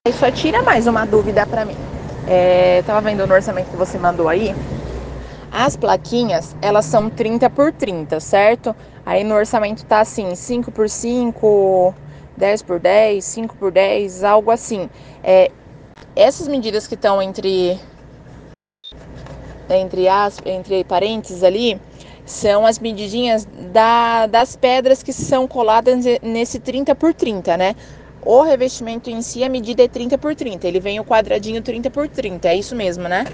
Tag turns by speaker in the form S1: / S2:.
S1: Aí só tira mais uma dúvida para mim. Tava vendo no orçamento que você mandou aí. As plaquinhas, elas são 30 por 30, certo? Aí no orçamento tá assim, 5 por 5, 10 por 10, 5 por 10, algo assim. Essas medidas que estão entre parênteses ali, são as medidinhas das pedras que são coladas nesse 30 por 30, né? O revestimento em si, a medida é 30 por 30. Ele vem o quadradinho 30 por 30. É isso mesmo, né?